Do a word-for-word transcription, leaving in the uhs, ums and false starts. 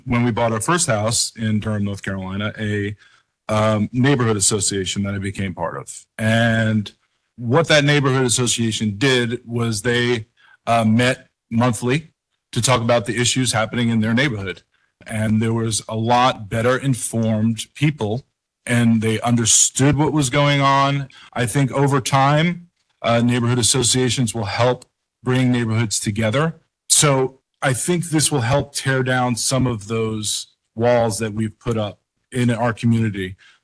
when we bought our first house in Durham, North Carolina, a um, neighborhood association that I became part of. And what that neighborhood association did was they uh, met monthly to talk about the issues happening in their neighborhood. And there was a lot better informed people and they understood what was going on. I think over time, uh, neighborhood associations will help bring neighborhoods together. So I think this will help tear down some of those walls that we've put up in our community